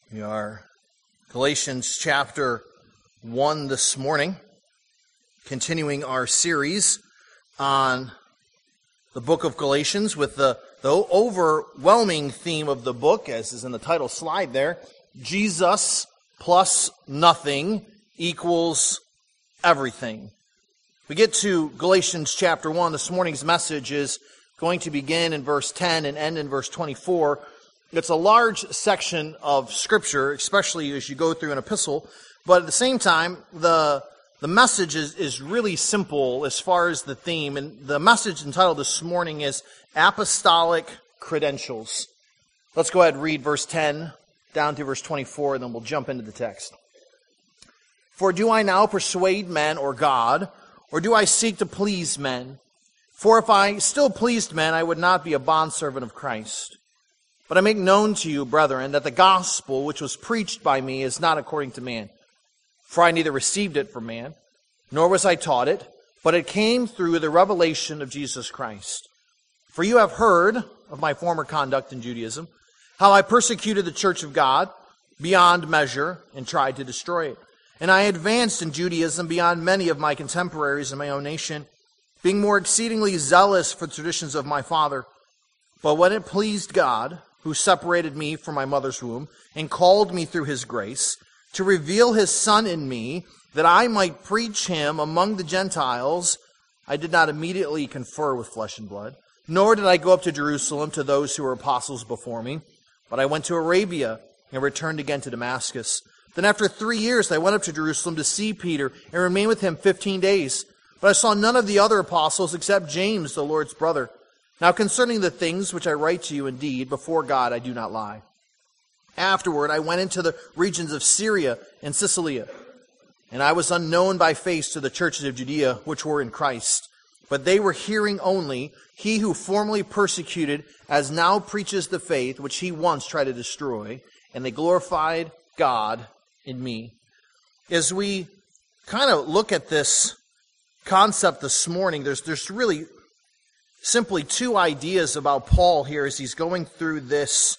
We are Galatians chapter 1 this morning, continuing our series on the book of Galatians with the overwhelming theme of the book, as is in the title slide there, Jesus plus nothing equals everything. We get to Galatians chapter 1. This morning's message is going to begin in verse 10 and end in verse 24. It's a large section of Scripture, especially as you go through an epistle, but at the same time, the message is really simple as far as the theme, and the message entitled this morning is Apostolic Credentials. Let's go ahead and read verse 10 down to verse 24, and then we'll jump into the text. For do I now persuade men or God, or do I seek to please men? For if I still pleased men, I would not be a bondservant of Christ. But I make known to you, brethren, that the gospel which was preached by me is not according to man. For I neither received it from man, nor was I taught it, but it came through the revelation of Jesus Christ. For you have heard of my former conduct in Judaism, how I persecuted the church of God beyond measure and tried to destroy it. And I advanced in Judaism beyond many of my contemporaries in my own nation, being more exceedingly zealous for the traditions of my father. But when it pleased God, who separated me from my mother's womb and called me through his grace, to reveal his Son in me, that I might preach him among the Gentiles, I did not immediately confer with flesh and blood, nor did I go up to Jerusalem to those who were apostles before me, but I went to Arabia and returned again to Damascus. Then after 3 years I went up to Jerusalem to see Peter and remained with him 15 days. But I saw none of the other apostles except James, the Lord's brother. Now concerning the things which I write to you, indeed, before God I do not lie. Afterward I went into the regions of Syria and Cilicia, and I was unknown by face to the churches of Judea which were in Christ. But they were hearing only, he who formerly persecuted as now preaches the faith which he once tried to destroy, and they glorified God in me. As we kind of look at this concept this morning, there's really simply two ideas about Paul here as he's going through this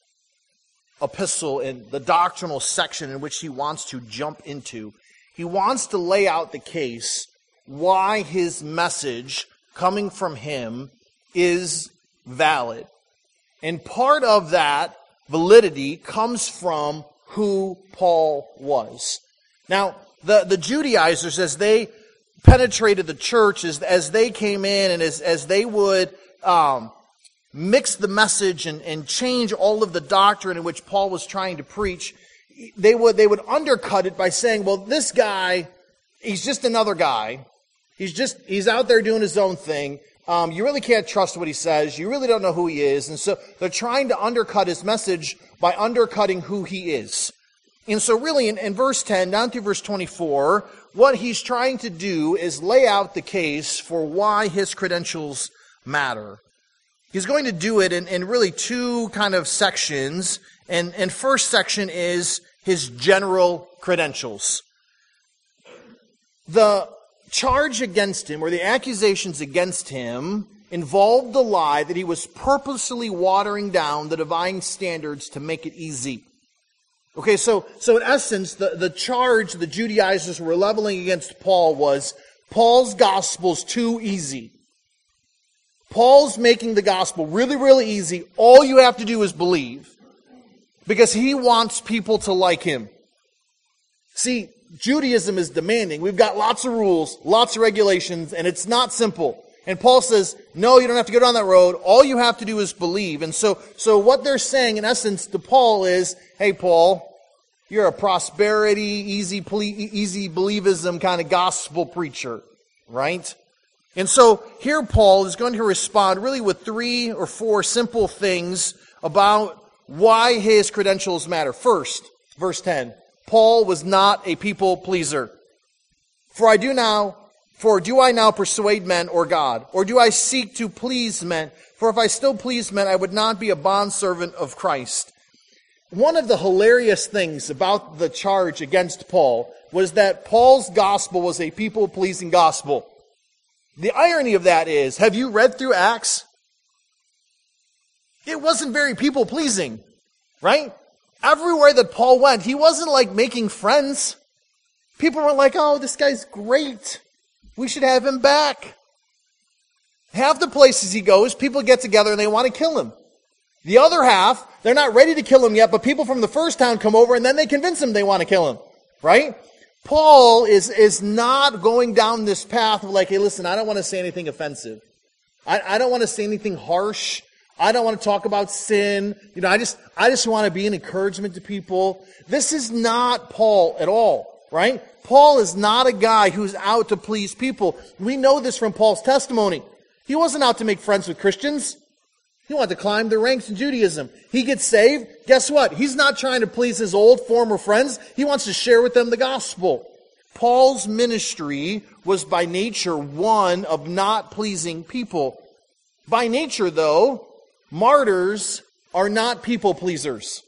epistle in the doctrinal section in which he wants to jump into. He wants to lay out the case why his message coming from him is valid. And part of that validity comes from who Paul was. Now, the Judaizers, as they penetrated the church, as they came in and as they would mix the message and change all of the doctrine in which Paul was trying to preach, they would undercut it by saying, well, this guy, he's just another guy. He's out there doing his own thing. You really can't trust what he says. You really don't know who he is. And so they're trying to undercut his message by undercutting who he is. And so really in verse 10 down through verse 24, what he's trying to do is lay out the case for why his credentials matter. He's going to do it in really two kind of sections. And first section is his general credentials. The charge against him, or the accusations against him, involved the lie that he was purposely watering down the divine standards to make it easy. Okay, so in essence, the charge the Judaizers were leveling against Paul was, Paul's gospel's too easy. Paul's making the gospel really, really easy. All you have to do is believe. Because he wants people to like him. See, Judaism is demanding. We've got lots of rules, lots of regulations, and it's not simple. And Paul says, no, you don't have to go down that road. All you have to do is believe. And so what they're saying, in essence, to Paul is, hey, Paul, you're a prosperity, easy believism kind of gospel preacher, right? And so here Paul is going to respond really with 3 or 4 simple things about why his credentials matter. First, verse 10, Paul was not a people pleaser. For do I now persuade men or God? Or do I seek to please men? For if I still please men, I would not be a bondservant of Christ. One of the hilarious things about the charge against Paul was that Paul's gospel was a people-pleasing gospel. The irony of that is, have you read through Acts? It wasn't very people-pleasing, right? Everywhere that Paul went, he wasn't like making friends. People weren't like, oh, this guy's great. We should have him back. Half the places he goes, people get together and they want to kill him. The other half, they're not ready to kill him yet, but people from the first town come over and then they convince him they want to kill him. Right? Paul is not going down this path of like, hey, listen, I don't want to say anything offensive. I don't want to say anything harsh. I don't want to talk about sin. I just want to be an encouragement to people. This is not Paul at all, right? Paul is not a guy who's out to please people. We know this from Paul's testimony. He wasn't out to make friends with Christians. He wanted to climb the ranks in Judaism. He gets saved. Guess what? He's not trying to please his old former friends. He wants to share with them the gospel. Paul's ministry was by nature one of not pleasing people. By nature, though, martyrs are not people pleasers.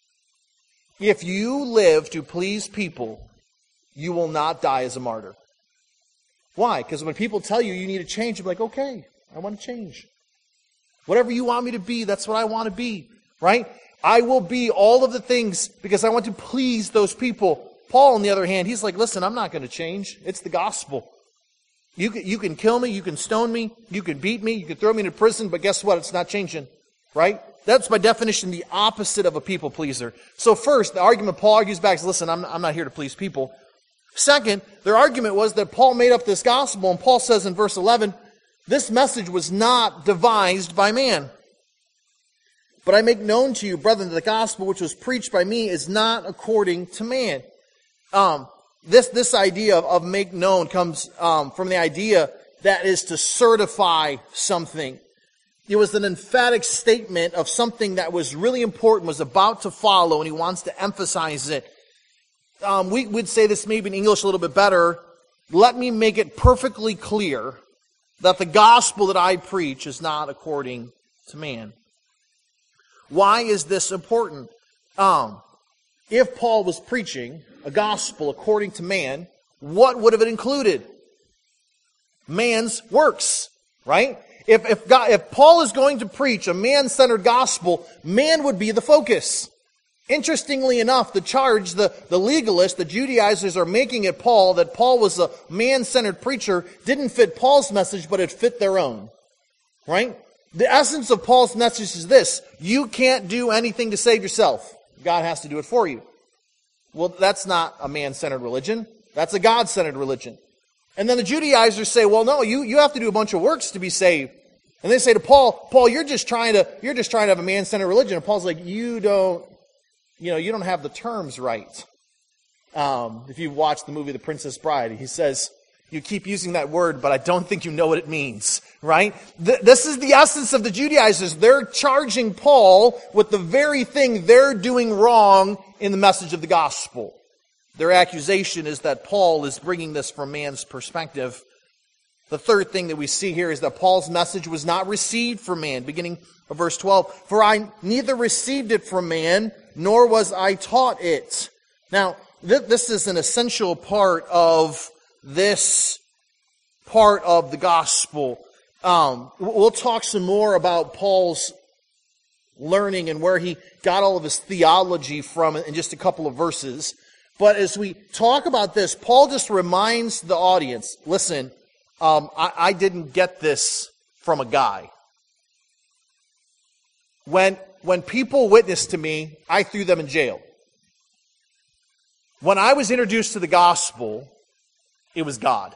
If you live to please people, you will not die as a martyr. Why? Because when people tell you need to change, you're like, okay, I want to change. Whatever you want me to be, that's what I want to be, right? I will be all of the things because I want to please those people. Paul, on the other hand, he's like, listen, I'm not going to change. It's the gospel. You can kill me, you can stone me, you can beat me, you can throw me into prison, but guess what? It's not changing, right? That's by definition the opposite of a people pleaser. So first, the argument Paul argues back is, listen, I'm not here to please people. Second, their argument was that Paul made up this gospel, and Paul says in verse 11, this message was not devised by man. But I make known to you, brethren, that the gospel which was preached by me is not according to man. This idea of make known comes from the idea that is to certify something. It was an emphatic statement of something that was really important, was about to follow, and he wants to emphasize it. We would say this maybe in English a little bit better. Let me make it perfectly clear that the gospel that I preach is not according to man. Why is this important? If Paul was preaching a gospel according to man, what would have it included? Man's works, right? If Paul is going to preach a man-centered gospel, man would be the focus. Interestingly enough, the charge the legalists, the Judaizers are making at Paul, that Paul was a man-centered preacher, didn't fit Paul's message, but it fit their own. Right? The essence of Paul's message is this: you can't do anything to save yourself. God has to do it for you. Well, that's not a man-centered religion. That's a God-centered religion. And then the Judaizers say, well, no, you have to do a bunch of works to be saved. And they say to Paul, you're just trying to have a man-centered religion. And Paul's like, you don't have the terms right. If you've watched the movie The Princess Bride, he says, you keep using that word, but I don't think you know what it means, right? This is the essence of the Judaizers. They're charging Paul with the very thing they're doing wrong in the message of the gospel. Their accusation is that Paul is bringing this from man's perspective. The third thing that we see here is that Paul's message was not received from man, beginning of verse 12. For I neither received it from man, nor was I taught it. Now, this is an essential part of this part of the gospel. We'll talk some more about Paul's learning and where he got all of his theology from in just a couple of verses. But as we talk about this, Paul just reminds the audience, listen, I didn't get this from a guy. When people witnessed to me, I threw them in jail. When I was introduced to the gospel, it was God.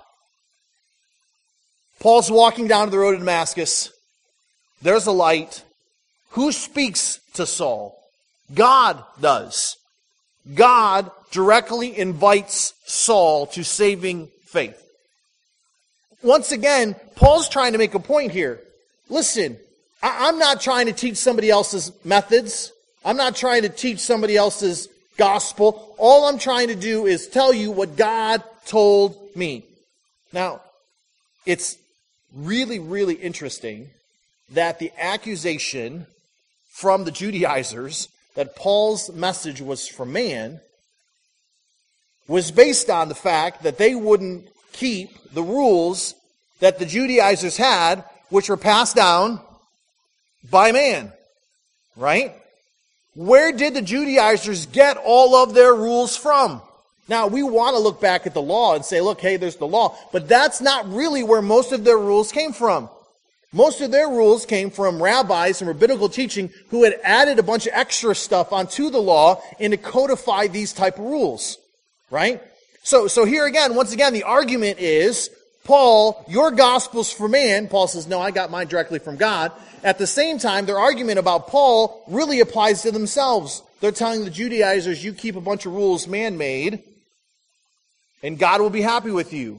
Paul's walking down the road to Damascus. There's a light. Who speaks to Saul? God does. God directly invites Saul to saving faith. Once again, Paul's trying to make a point here. Listen, I'm not trying to teach somebody else's methods. I'm not trying to teach somebody else's gospel. All I'm trying to do is tell you what God told me. Now, it's really, really interesting that the accusation from the Judaizers that Paul's message was for man was based on the fact that they wouldn't keep the rules that the Judaizers had, which were passed down by man. Right? Where did the Judaizers get all of their rules from? Now, we want to look back at the law and say, look, hey, there's the law. But that's not really where most of their rules came from. Most of their rules came from rabbis and rabbinical teaching who had added a bunch of extra stuff onto the law and to codify these type of rules. Right? So here again, once again, the argument is, Paul, your gospel's for man. Paul says, no, I got mine directly from God. At the same time, their argument about Paul really applies to themselves. They're telling the Judaizers, you keep a bunch of rules man-made, and God will be happy with you.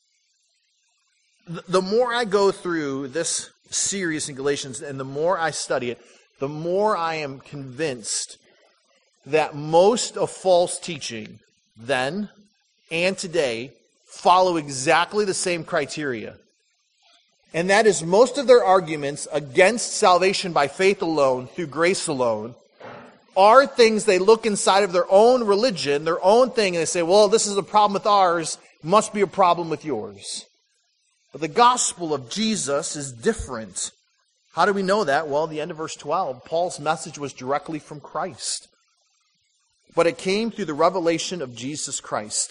The more I go through this series in Galatians, and the more I study it, the more I am convinced that most of false teaching then and today follow exactly the same criteria. And that is most of their arguments against salvation by faith alone, through grace alone, are things they look inside of their own religion, their own thing, and they say, well, this is a problem with ours, must be a problem with yours. But the gospel of Jesus is different. How do we know that? Well, at the end of verse 12, Paul's message was directly from Christ. But it came through the revelation of Jesus Christ.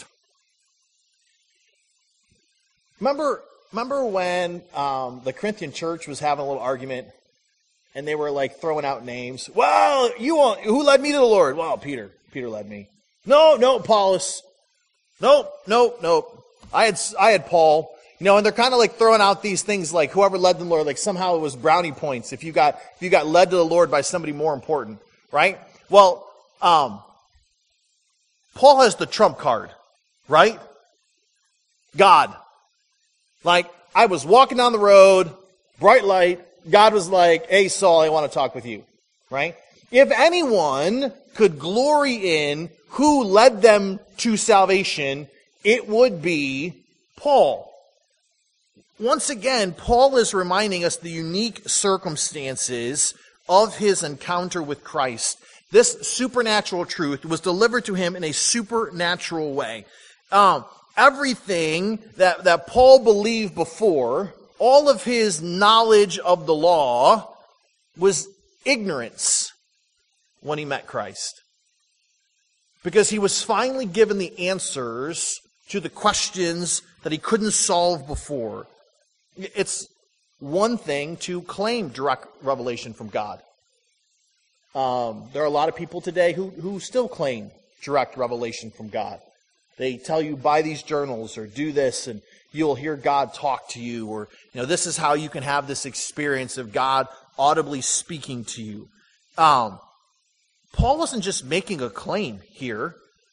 Remember when the Corinthian church was having a little argument, and they were like throwing out names? Well, who led me to the Lord? Well, Peter. Peter led me. No, Apollos. Nope. I had Paul. And they're kind of like throwing out these things like whoever led the Lord, like somehow it was brownie points if you got led to the Lord by somebody more important, right? Well, Paul has the trump card, right? God. Like, I was walking down the road, bright light, God was like, hey, Saul, I want to talk with you, right? If anyone could glory in who led them to salvation, it would be Paul. Once again, Paul is reminding us the unique circumstances of his encounter with Christ. This supernatural truth was delivered to him in a supernatural way. Everything that Paul believed before, all of his knowledge of the law, was ignorance when he met Christ. Because he was finally given the answers to the questions that he couldn't solve before. It's one thing to claim direct revelation from God. There are a lot of people today who still claim direct revelation from God. They tell you, buy these journals or do this and you'll hear God talk to you, or this is how you can have this experience of God audibly speaking to you. Paul wasn't just making a claim here.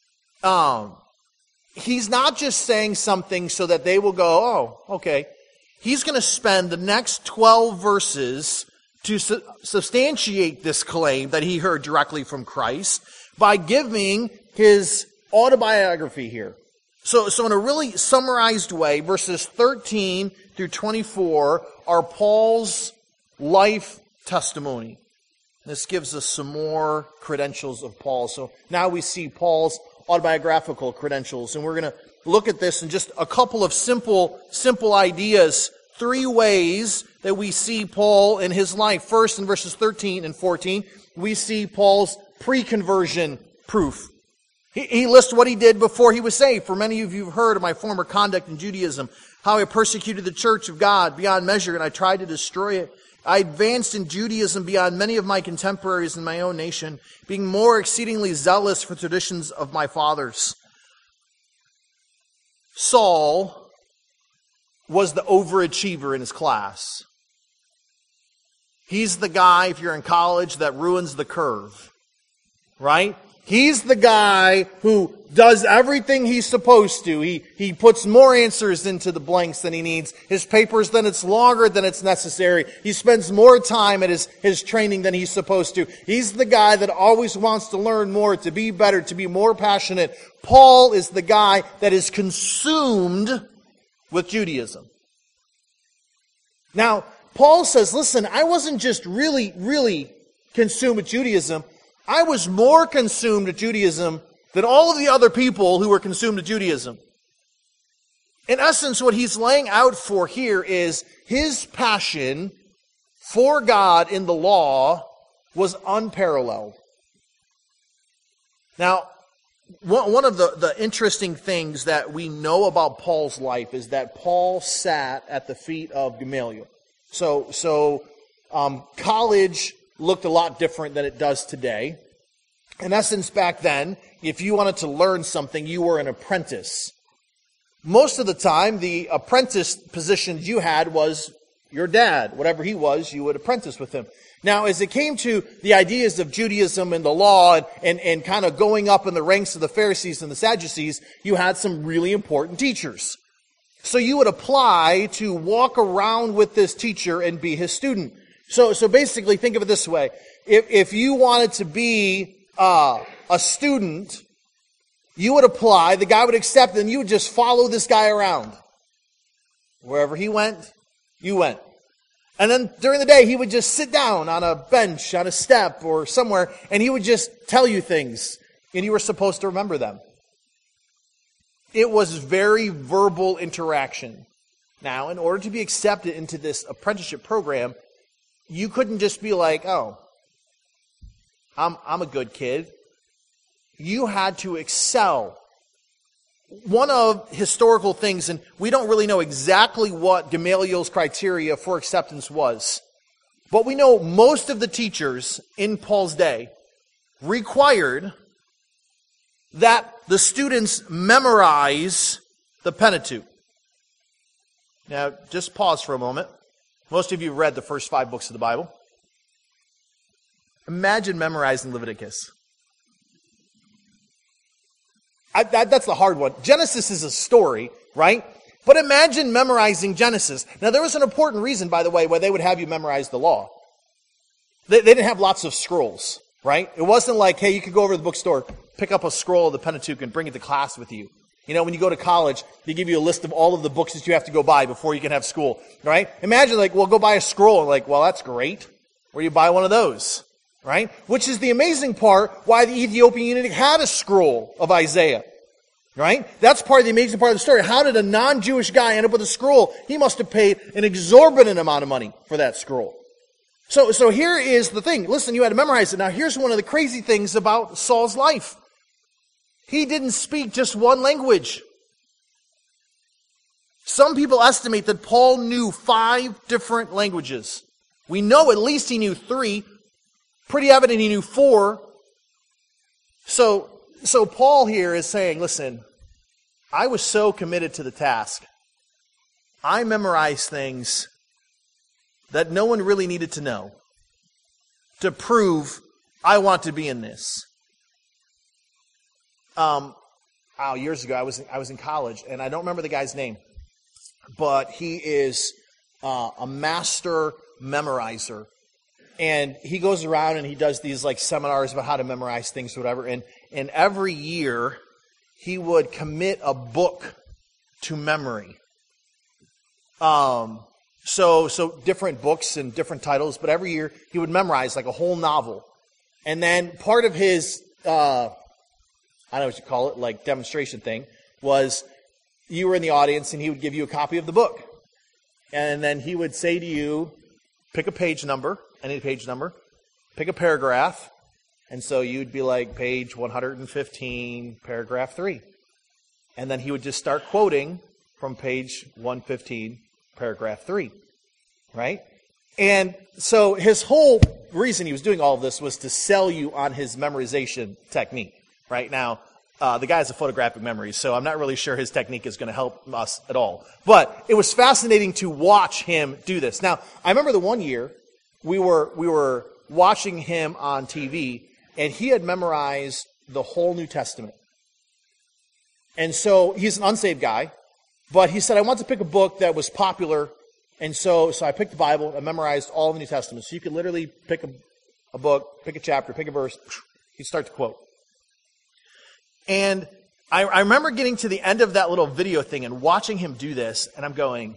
He's not just saying something so that they will go, oh, okay. He's going to spend the next 12 verses to substantiate this claim that he heard directly from Christ by giving his autobiography here. So in a really summarized way, verses 13 through 24 are Paul's life testimony. This gives us some more credentials of Paul. So now we see Paul's autobiographical credentials, and we're going to look at this in just a couple of simple ideas. 3 ways that we see Paul in his life. First, in verses 13 and 14, we see Paul's pre-conversion proof. He lists what he did before he was saved. For many of you have heard of my former conduct in Judaism, how I persecuted the church of God beyond measure, and I tried to destroy it. I advanced in Judaism beyond many of my contemporaries in my own nation, being more exceedingly zealous for traditions of my fathers. Saul was the overachiever in his class. He's the guy, if you're in college, that ruins the curve. Right? He's the guy who does everything he's supposed to. He puts more answers into the blanks than he needs. His papers, then it's longer than it's necessary. He spends more time at his training than he's supposed to. He's the guy that always wants to learn more, to be better, to be more passionate. Paul is the guy that is consumed with Judaism. Now, Paul says, listen, I wasn't just really consumed with Judaism. I was more consumed with Judaism than all of the other people who were consumed with Judaism. In essence, what he's laying out for here is his passion for God in the law was unparalleled. Now, one of the interesting things that we know about Paul's life is that Paul sat at the feet of Gamaliel. So college looked a lot different than it does today. In essence, back then, if you wanted to learn something, you were an apprentice. Most of the time, the apprentice positions you had was your dad. Whatever he was, you would apprentice with him. Now, as it came to the ideas of Judaism and the law and kind of going up in the ranks of the Pharisees and the Sadducees, you had some really important teachers. So you would apply to walk around with this teacher and be his student. So basically, think of it this way. If you wanted to be a student, you would apply, the guy would accept, and you would just follow this guy around. Wherever he went, you went. And then during the day, he would just sit down on a bench, on a step, or somewhere, and he would just tell you things, and you were supposed to remember them. It was very verbal interaction. Now, in order to be accepted into this apprenticeship program, you couldn't just be like, oh, I'm a good kid. You had to excel. One of historical things, and we don't really know exactly what Gamaliel's criteria for acceptance was, but we know most of the teachers in Paul's day required that the students memorize the Pentateuch. Now, just pause for a moment. Most of you read the first 5 books of the Bible. Imagine memorizing Leviticus. That's the hard one. Genesis is a story, right? But imagine memorizing Genesis. Now, there was an important reason, by the way, why they would have you memorize the law. They didn't have lots of scrolls, right? It wasn't like, hey, you could go over to the bookstore, pick up a scroll of the Pentateuch, and bring it to class with you. You know, when you go to college, they give you a list of all of the books that you have to go buy before you can have school, right? Imagine, like, well, go buy a scroll. Like, well, that's great. Where do you buy one of those? Right? Which is the amazing part why the Ethiopian eunuch had a scroll of Isaiah. Right? That's part of the amazing part of the story. How did a non-Jewish guy end up with a scroll? He must have paid an exorbitant amount of money for that scroll. So here is the thing. Listen, you had to memorize it. Now here's one of the crazy things about Saul's life. He didn't speak just one language. Some people estimate that Paul knew 5 different languages. We know at least he knew 3. Pretty evident he knew 4. So Paul here is saying, listen, I was so committed to the task. I memorized things that no one really needed to know to prove I want to be in this. Years ago, I was in college, and I don't remember the guy's name, but he is a master memorizer. And he goes around and he does these like seminars about how to memorize things or whatever. And every year he would commit a book to memory. So different books and different titles, but every year he would memorize like a whole novel. And then part of his, I don't know what you call it, like demonstration thing, was you were in the audience and he would give you a copy of the book. And then he would say to you, pick a page number. Any page number, pick a paragraph, and so you'd be like page 115, paragraph 3. And then he would just start quoting from page 115, paragraph 3, right? And so his whole reason he was doing all of this was to sell you on his memorization technique, right? Now, the guy has a photographic memory, so I'm not really sure his technique is going to help us at all. But it was fascinating to watch him do this. Now, I remember the one year, we were watching him on TV, and he had memorized the whole New Testament. And so he's an unsaved guy, but he said, I want to pick a book that was popular, and so I picked the Bible and memorized all the New Testament. So you could literally pick a book, pick a chapter, pick a verse, he'd start to quote. And I remember getting to the end of that little video thing and watching him do this, and I'm going,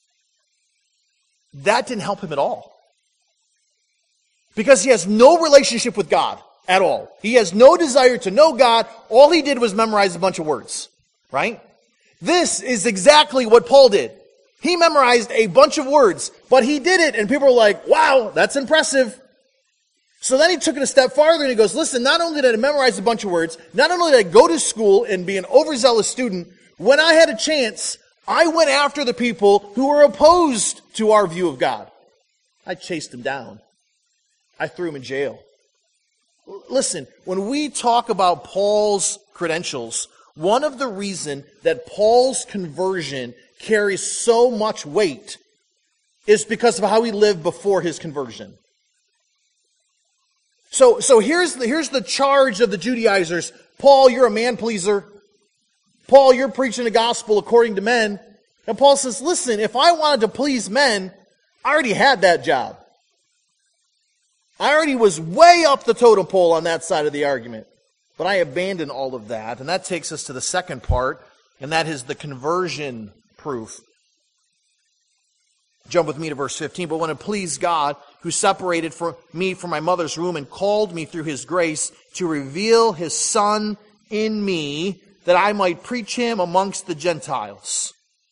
that didn't help him at all. Because he has no relationship with God at all. He has no desire to know God. All he did was memorize a bunch of words, right? This is exactly what Paul did. He memorized a bunch of words, but he did it, and people were like, wow, that's impressive. So then he took it a step farther and he goes, listen, not only did I memorize a bunch of words, not only did I go to school and be an overzealous student, when I had a chance, I went after the people who were opposed to our view of God. I chased them down. I threw them in jail. Listen, when we talk about Paul's credentials, one of the reasons that Paul's conversion carries so much weight is because of how he lived before his conversion. So here's the charge of the Judaizers. Paul, you're a man-pleaser. Paul, you're preaching the gospel according to men. And Paul says, listen, if I wanted to please men, I already had that job. I already was way up the totem pole on that side of the argument. But I abandoned all of that. And that takes us to the second part, and that is the conversion proof. Jump with me to verse 15. But when it pleased God, who separated me from my mother's womb and called me through his grace to reveal his Son in me, that I might preach him amongst the Gentiles.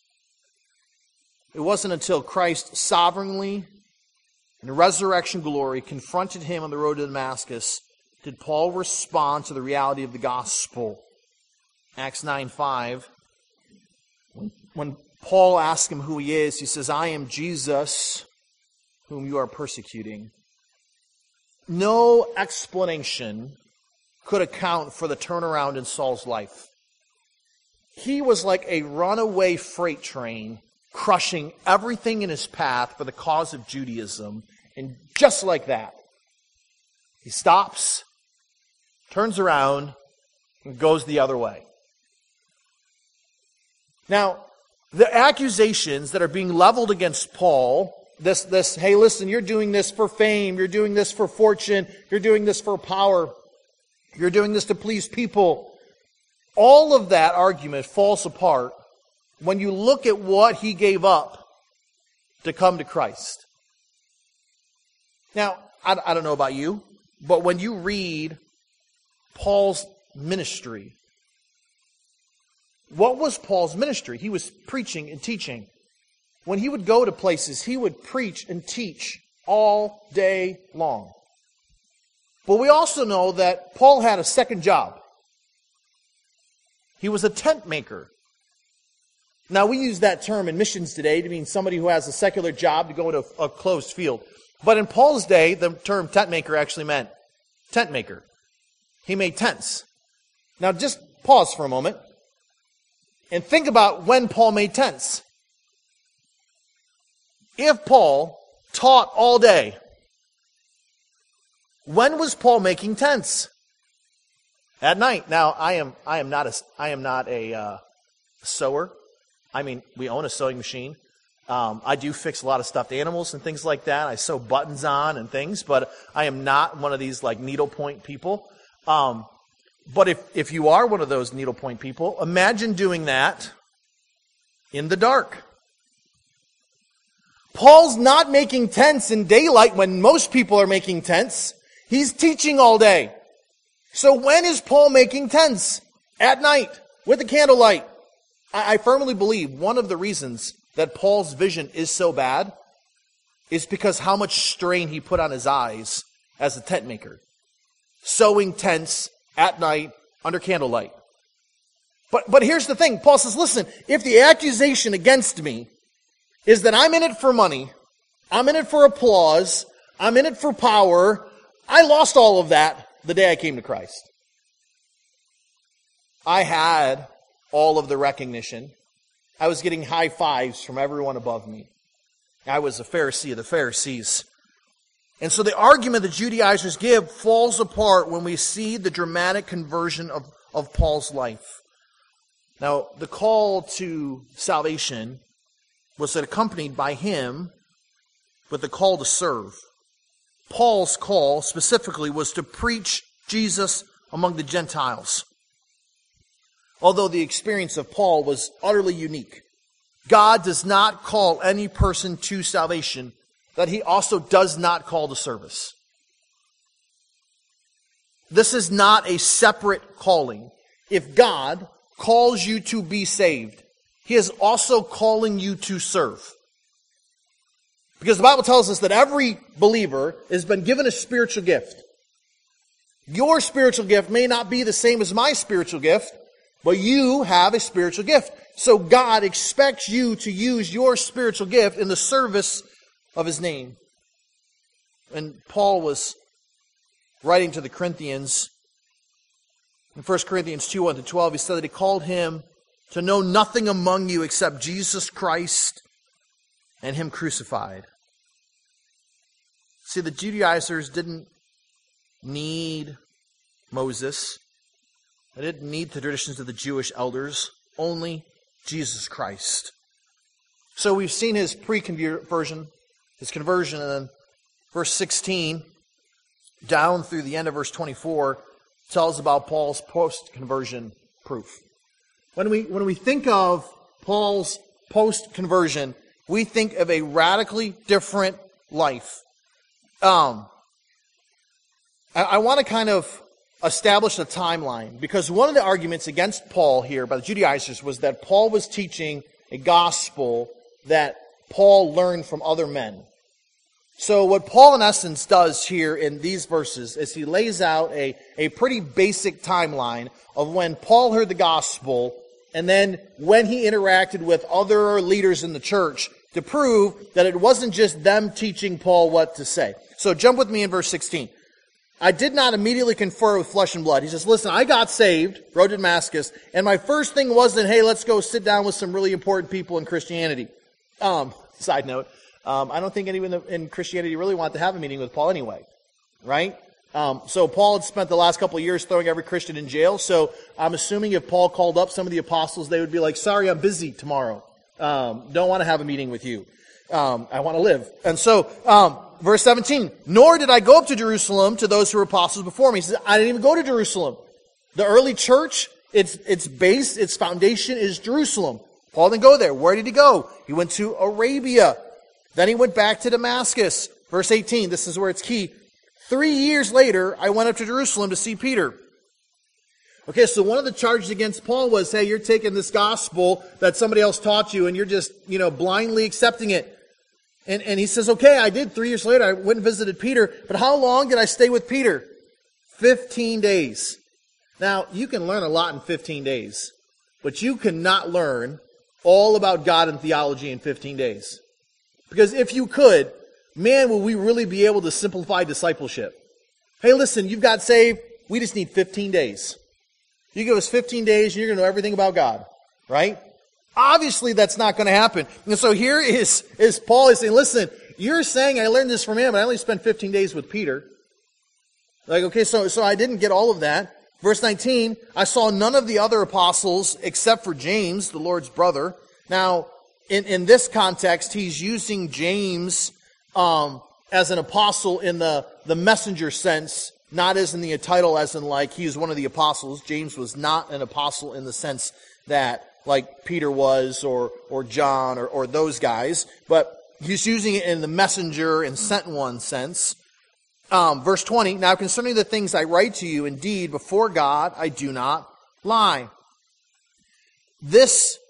It wasn't until Christ sovereignly, in resurrection glory, confronted him on the road to Damascus, did Paul respond to the reality of the gospel. Acts 9:5. When Paul asks him who he is, he says, I am Jesus, whom you are persecuting. No explanation could account for the turnaround in Saul's life. He was like a runaway freight train, crushing everything in his path for the cause of Judaism. And just like that, he stops, turns around, and goes the other way. Now, the accusations that are being leveled against Paul, this, hey, listen, you're doing this for fame, you're doing this for fortune, you're doing this for power, you're doing this to please people. All of that argument falls apart when you look at what he gave up to come to Christ. Now, I don't know about you, but when you read Paul's ministry, what was Paul's ministry? He was preaching and teaching. When he would go to places, he would preach and teach all day long. But we also know that Paul had a second job. He was a tent maker. Now, we use that term in missions today to mean somebody who has a secular job to go into a closed field. But in Paul's day, the term tent maker actually meant tent maker. He made tents. Now, just pause for a moment and think about when Paul made tents. If Paul taught all day, when was Paul making tents? At night. Now, I am not a sewer. I mean, we own a sewing machine. I do fix a lot of stuffed animals and things like that. I sew buttons on and things, but I am not one of these like needlepoint people. But if you are one of those needlepoint people, imagine doing that in the dark. Paul's not making tents in daylight when most people are making tents. He's teaching all day. So when is Paul making tents? At night, with the candlelight. I firmly believe one of the reasons that Paul's vision is so bad is because how much strain he put on his eyes as a tent maker. Sewing tents at night under candlelight. But here's the thing. Paul says, listen, if the accusation against me is that I'm in it for money, I'm in it for applause, I'm in it for power, I lost all of that the day I came to Christ. I had all of the recognition. I was getting high fives from everyone above me. I was a Pharisee of the Pharisees. And so the argument the Judaizers give falls apart when we see the dramatic conversion of Paul's life. Now, the call to salvation was accompanied by him with the call to serve. Paul's call specifically was to preach Jesus among the Gentiles. Although the experience of Paul was utterly unique, God does not call any person to salvation that he also does not call to service. This is not a separate calling. If God calls you to be saved, he is also calling you to serve. Because the Bible tells us that every believer has been given a spiritual gift. Your spiritual gift may not be the same as my spiritual gift, but you have a spiritual gift. So God expects you to use your spiritual gift in the service of His name. And Paul was writing to the Corinthians, in 1 Corinthians 2:1-12, he said that he called him to know nothing among you except Jesus Christ and Him crucified. See, the Judaizers didn't need Moses. They didn't need the traditions of the Jewish elders. Only Jesus Christ. So we've seen His pre-conversion, His conversion, and then verse 16 down through the end of verse 24 tells about Paul's post-conversion proof. When we think of Paul's post-conversion, we think of a radically different life. I want to kind of establish a timeline, because one of the arguments against Paul here by the Judaizers was that Paul was teaching a gospel that Paul learned from other men. So what Paul in essence does here in these verses is he lays out a pretty basic timeline of when Paul heard the gospel and then when he interacted with other leaders in the church to prove that it wasn't just them teaching Paul what to say. So jump with me in verse 16. I did not immediately confer with flesh and blood. He says, listen, I got saved, road to Damascus, and my first thing wasn't, hey, let's go sit down with some really important people in Christianity. Side note, I don't think anyone in Christianity really wanted to have a meeting with Paul anyway, right? So Paul had spent the last couple of years throwing every Christian in jail, so I'm assuming if Paul called up some of the apostles, they would be like, sorry, I'm busy tomorrow. Don't want to have a meeting with you. I want to live. And so, verse 17, nor did I go up to Jerusalem to those who were apostles before me. He says, I didn't even go to Jerusalem. The early church, its base, its foundation is Jerusalem. Paul didn't go there. Where did he go? He went to Arabia. Then he went back to Damascus. Verse 18, this is where it's key. 3 years later, I went up to Jerusalem to see Peter. Okay, so one of the charges against Paul was, hey, you're taking this gospel that somebody else taught you and you're just, blindly accepting it. And he says, okay, I did. 3 years later, I went and visited Peter. But how long did I stay with Peter? 15 days. Now, you can learn a lot in 15 days. But you cannot learn all about God and theology in 15 days. Because if you could, man, will we really be able to simplify discipleship. Hey, listen, you've got saved. We just need 15 days. You give us 15 days, and you're going to know everything about God. Right? Obviously, that's not going to happen. And so here is Paul is saying, listen, you're saying I learned this from him, but I only spent 15 days with Peter. Like, okay, so I didn't get all of that. Verse 19, I saw none of the other apostles except for James, the Lord's brother. Now, in this context, he's using James as an apostle in the messenger sense, not as in the title as in like he is one of the apostles. James was not an apostle in the sense that like Peter was or John or those guys, but he's using it in the messenger and sent one sense. Verse 20, now concerning the things I write to you, indeed, before God, I do not lie. This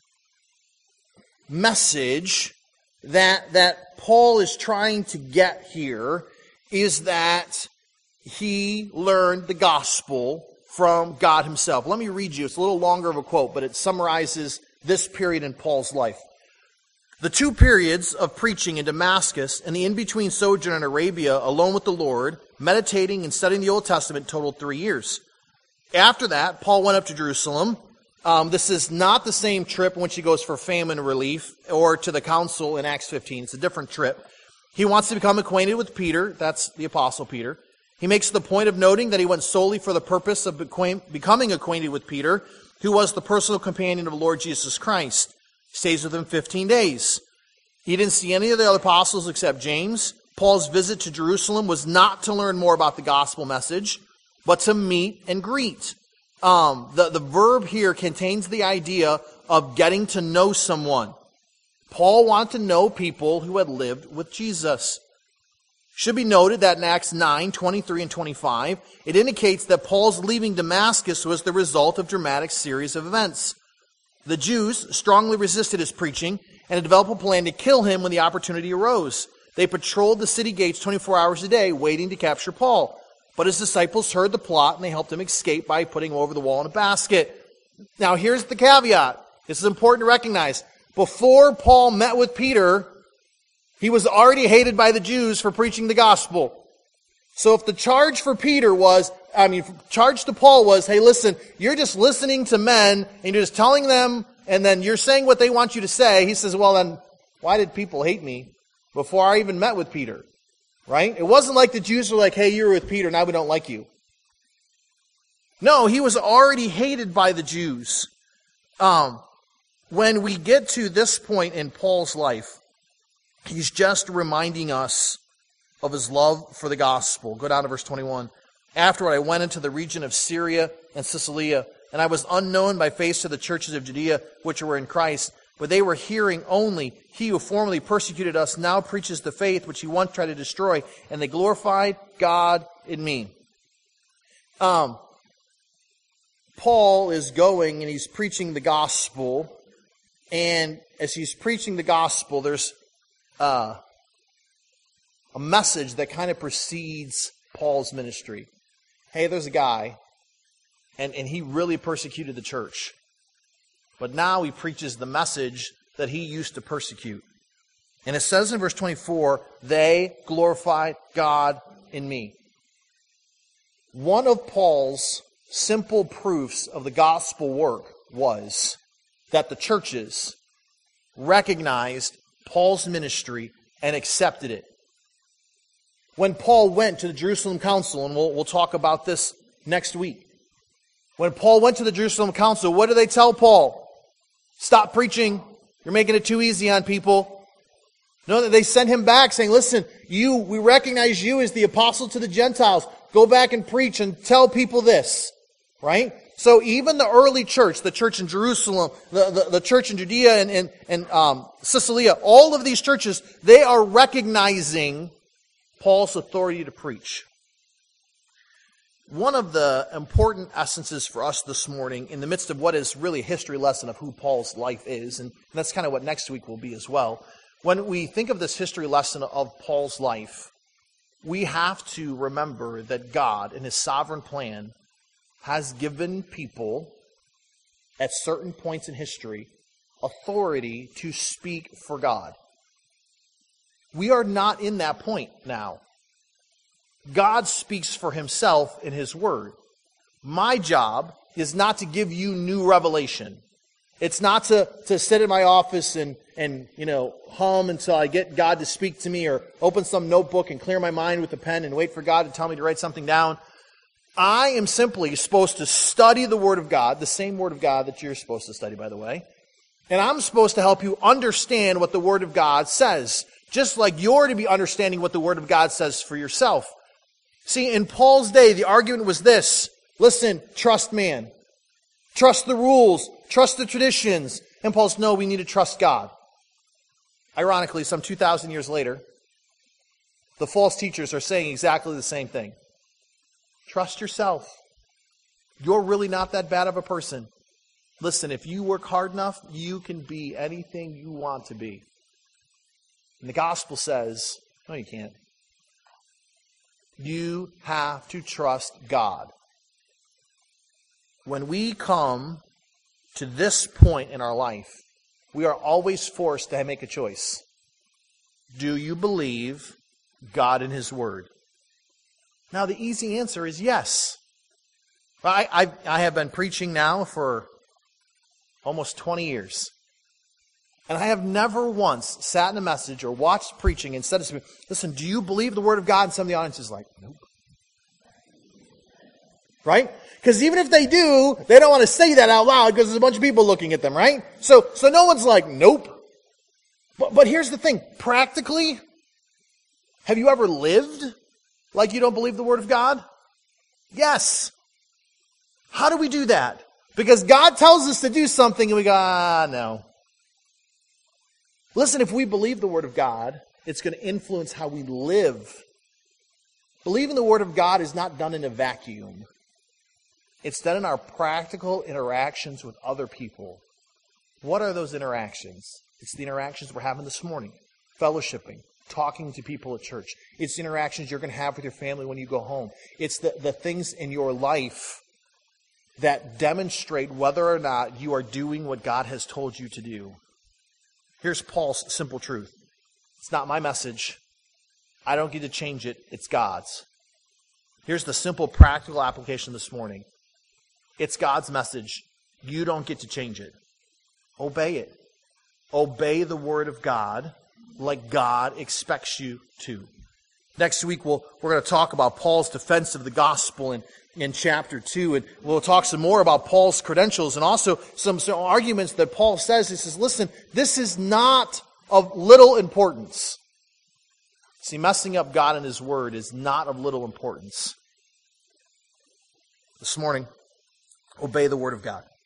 message that Paul is trying to get here is that he learned the gospel from God himself. Let me read you. It's a little longer of a quote, but it summarizes this period in Paul's life. The 2 periods of preaching in Damascus and the in-between sojourn in Arabia alone with the Lord, meditating and studying the Old Testament, totaled 3 years. After that, Paul went up to Jerusalem. This is not the same trip in which he goes for famine relief or to the council in Acts 15. It's a different trip. He wants to become acquainted with Peter. That's the Apostle Peter. He makes the point of noting that he went solely for the purpose of becoming acquainted with Peter, who was the personal companion of the Lord Jesus Christ. He stays with him 15 days. He didn't see any of the other apostles except James. Paul's visit to Jerusalem was not to learn more about the gospel message, but to meet and greet. The verb here contains the idea of getting to know someone. Paul wanted to know people who had lived with Jesus. Should be noted that in Acts 9, 23 and 25, it indicates that Paul's leaving Damascus was the result of a dramatic series of events. The Jews strongly resisted his preaching, and to develop a plan to kill him when the opportunity arose. They patrolled the city gates 24 hours a day, waiting to capture Paul. But his disciples heard the plot, and they helped him escape by putting him over the wall in a basket. Now, here's the caveat. This is important to recognize. Before Paul met with Peter, he was already hated by the Jews for preaching the gospel. So if the charge for charge to Paul was, hey, listen, you're just listening to men, and you're just telling them, and then you're saying what they want you to say, he says, well, then, why did people hate me before I even met with Peter? Right? It wasn't like the Jews were like, hey, you were with Peter, now we don't like you. No, he was already hated by the Jews. When we get to this point in Paul's life, he's just reminding us of his love for the gospel. Go down to verse 21. Afterward, I went into the region of Syria and Cilicia, and I was unknown by face to the churches of Judea, which were in Christ. But they were hearing only, he who formerly persecuted us now preaches the faith which he once tried to destroy, and they glorified God in me. Paul is going and he's preaching the gospel, and as he's preaching the gospel, there's a message that kind of precedes Paul's ministry. Hey, there's a guy, and he really persecuted the church. But now he preaches the message that he used to persecute. And it says in verse 24, they glorified God in me. One of Paul's simple proofs of the gospel work was that the churches recognized Paul's ministry and accepted it. When Paul went to the Jerusalem Council, and we'll talk about this next week. When Paul went to the Jerusalem Council, what did they tell Paul? Stop preaching. You're making it too easy on people. No, they sent him back saying, listen, we recognize you as the apostle to the Gentiles. Go back and preach and tell people this. Right? So even the early church, the church in Jerusalem, the church in Judea and Cilicia, all of these churches, they are recognizing Paul's authority to preach. One of the important essences for us this morning, in the midst of what is really a history lesson of who Paul's life is, and that's kind of what next week will be as well, when we think of this history lesson of Paul's life, we have to remember that God, in His sovereign plan, has given people, at certain points in history, authority to speak for God. We are not in that point now. God speaks for Himself in His Word. My job is not to give you new revelation. It's not to sit in my office and hum until I get God to speak to me, or open some notebook and clear my mind with a pen and wait for God to tell me to write something down. I am simply supposed to study the Word of God, the same Word of God that you're supposed to study, by the way. And I'm supposed to help you understand what the Word of God says, just like you're to be understanding what the Word of God says for yourself. See, in Paul's day, the argument was this. Listen, trust man. Trust the rules. Trust the traditions. And Paul says, no, we need to trust God. Ironically, some 2,000 years later, the false teachers are saying exactly the same thing. Trust yourself. You're really not that bad of a person. Listen, if you work hard enough, you can be anything you want to be. And the gospel says, no, you can't. You have to trust God. When we come to this point in our life, we are always forced to make a choice. Do you believe God and His Word? Now, the easy answer is yes. I have been preaching now for almost 20 years. And I have never once sat in a message or watched preaching and said to me, listen, do you believe the Word of God? And some of the audience is like, nope. Right? Because even if they do, they don't want to say that out loud because there's a bunch of people looking at them, right? So no one's like, nope. But here's the thing. Practically, have you ever lived like you don't believe the Word of God? Yes. How do we do that? Because God tells us to do something and we go, no. Listen, if we believe the Word of God, it's going to influence how we live. Believing the Word of God is not done in a vacuum. It's done in our practical interactions with other people. What are those interactions? It's the interactions we're having this morning. Fellowshipping, talking to people at church. It's the interactions you're going to have with your family when you go home. It's the things in your life that demonstrate whether or not you are doing what God has told you to do. Here's Paul's simple truth. It's not my message. I don't get to change it. It's God's. Here's the simple practical application this morning. It's God's message. You don't get to change it. Obey it. Obey the Word of God like God expects you to. Next week, we're going to talk about Paul's defense of the gospel in chapter 2, and we'll talk some more about Paul's credentials and also some arguments that Paul says. He says, listen, this is not of little importance. See, messing up God and His Word is not of little importance. This morning, obey the Word of God.